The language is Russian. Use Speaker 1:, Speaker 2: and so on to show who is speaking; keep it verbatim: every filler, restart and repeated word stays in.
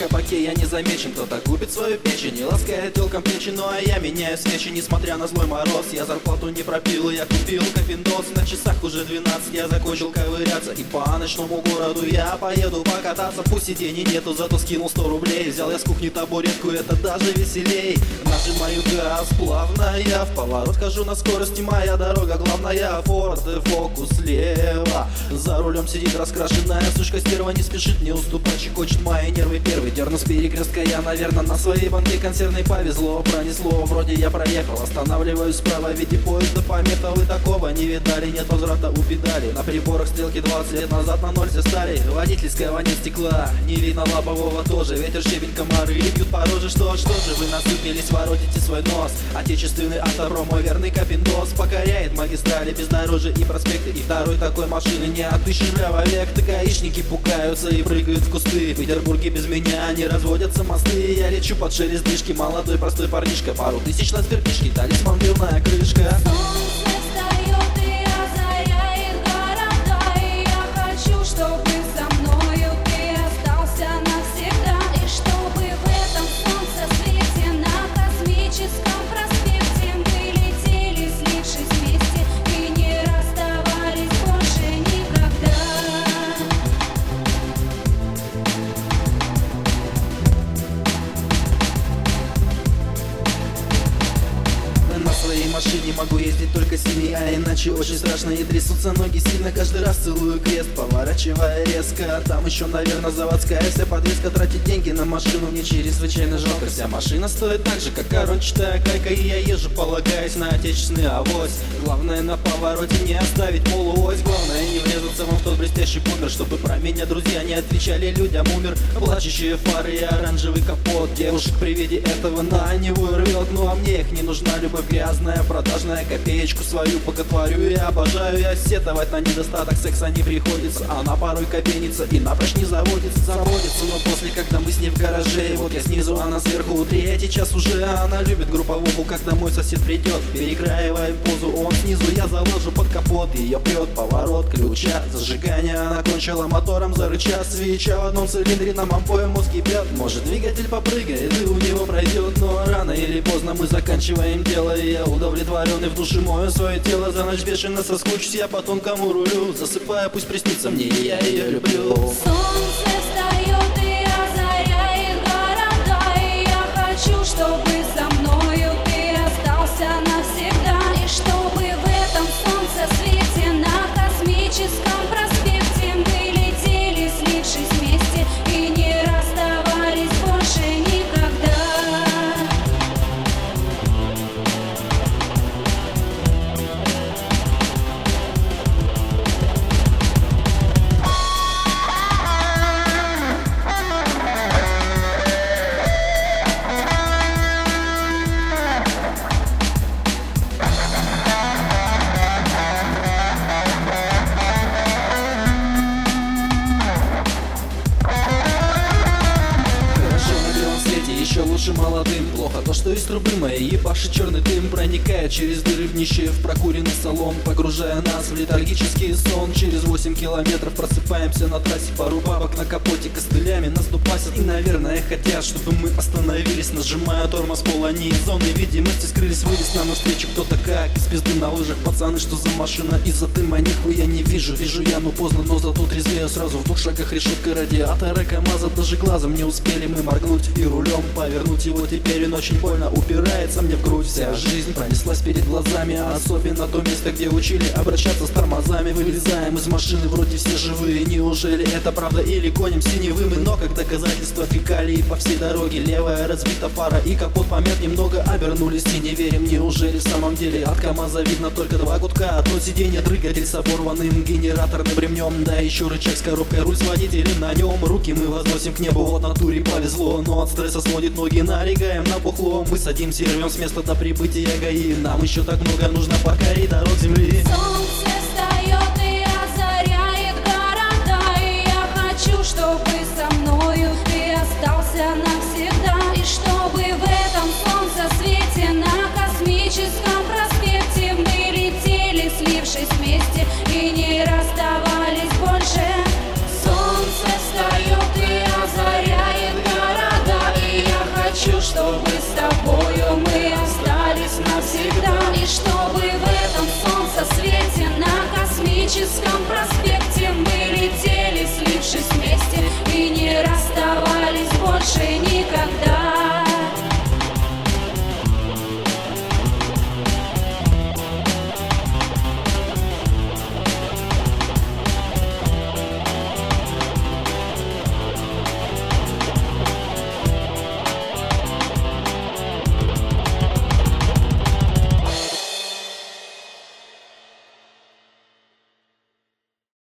Speaker 1: кабаке я не замечен. Кто-то губит свою печень и ласкает телкам плечи. Ну а я меняю свечи, несмотря на злой мороз. Я зарплату не пропил, я купил кофендос. На часах уже двенадцать, я закончил ковыряться. И по ночному городу я поеду покататься. Пусть сидений нету, зато скинул сто рублей. Взял я с кухни табуретку, это даже веселей. Нажимаю газ плавно, я в поворот хожу на скорости. Моя дорога главная, Форд Фокус слева. За рулем сидит раскрашенная сучка стерва. Не спешит мне уступать, щекочет мои нервы первый. Дерну с перекрестка я, наверное, на своей банке консервной повезло. Пронесло, вроде я проехал. Останавливаюсь справа, виде поезда помета. Вы такого не видали, нет возврата у педали. На приборах стрелки двадцать лет назад на ноль все стали. Водительского нет стекла, не видно лобового тоже. Ветер, щебень, комары бьют по роже. Что, что же вы насупились, воротите свой нос? Отечественный автопром, мой верный капиндос. Покоряет магистрали, бездорожья и проспекты. И второй такой машины не отыщешь век. Так гаишники пугаются и прыгают в кусты. В Петербурге без меня не разводятся мосты. Я лечу под шелест движки, молодой простой парнишка. Пару тысяч на сберкнижке, талисман пивная крышка.
Speaker 2: Солнце встает и озаряет города, и я хочу, чтобы со мною ты остался навсегда. И чтобы в этом солнцесвете на космическом проспекте мы летели, слившись вместе, и не расставались больше никогда.
Speaker 1: На своей машине могу ездить только синий, а иначе очень страшно и трясутся ноги сильно. Каждый раз целую крест, поворачивая резко. Там еще, наверное, заводская вся подвеска. Тратить деньги на машину мне чрезвычайно жалко. Вся машина стоит так же, как корончатая гайка. И я езжу, полагаясь на отечественный авось. Главное на повороте не оставить полуось. Главное не врезаться вам в тот блестящий бумер, чтобы про меня друзья не отвечали людям умер. Плачущие фары и оранжевый капот. Девушек при виде этого на него рвет. Ну а мне их не нужна любовь грязная, продажная. Копеечку свою боготворю, я обожаю. Я сетовать на недостаток секса не приходится. Она порой копенится и напрочь не заводится. Заводится, но после, когда мы с ней в гараже. Вот я снизу, она сверху, третий час уже. Она любит групповуху, когда мой сосед придет. Перекраиваем позу, он снизу, я заложу под капот. Ее прет поворот ключа, зажигание. Она кончила мотором, зарыча. Свеча в одном цилиндре, нам обоим мозг кипят. Может, двигатель попрыгает и у него пройдет. Но рано или поздно мы заканчиваем дело. И я удовлетворенный в душе мою свое тело. За ночь бешено соскучусь я по тонкому рулю. Засыпая, пусть приснится мне, и я ее люблю.
Speaker 2: Солнце встает и озаряет города, и я хочу, чтобы со мною ты остался навсегда. И чтобы в этом солнцесвете на космическом проспекте мы летели, слившись вместе, и не расставались больше никогда.
Speaker 1: Еще лучше молодым. Плохо то, что из трубы моей ебаши черный дым проникает через дыры в нище в прокуренный салон, погружая нас в летаргический сон. Через восемь километров просыпаемся на трассе. Пару бабок на капоте костылями нас дубасят. И, наверное, хотят, чтобы мы остановились, нажимая тормоз пол. Они из зоны видимости скрылись, вылез нам навстречу кто-то как из пизды на лыжах. Пацаны, что за машина? Из-за дыма нихуя не вижу. Вижу я, ну поздно, но зато трезвею сразу. В двух шагах решетка радиатора КамАЗа. Даже глазом не успели мы моргнуть и рулем повернуть его. Теперь он очень больно упирается мне в грудь. Вся жизнь пронеслась перед глазами, а особенно то место, где учили обращаться с тормозами. Вылезаем из машины, вроде все живые. Неужели это правда или гоним синевым? Но как доказательство фекалии по всей дороге. Левая разбита фара и капот помят немного. Обернулись и не верим, неужели в самом деле от КамАЗа видно только два гудка. Одно сиденье, двигатель с оборванным генераторным ремнем. Да еще рычаг с коробкой, руль с водителем на нем. Руки мы возносим к небу, вот натуре повезло. Но от стресса сводит ноги, налегаем на пухло. Мы садимся и рвем с места до прибытия ГАИ. Нам еще так много нужно покорить дорог земли.
Speaker 2: Солнце встает и озаряет города, и я хочу, чтобы со мною ты остался навсегда. И чтобы в этом солнцесвете на космическом проспекте мы летели, слившись вместе, и не расставались больше. Солнце встает и озаряет города. навсегда. И чтобы в этом солнцесвете на космическом проспекте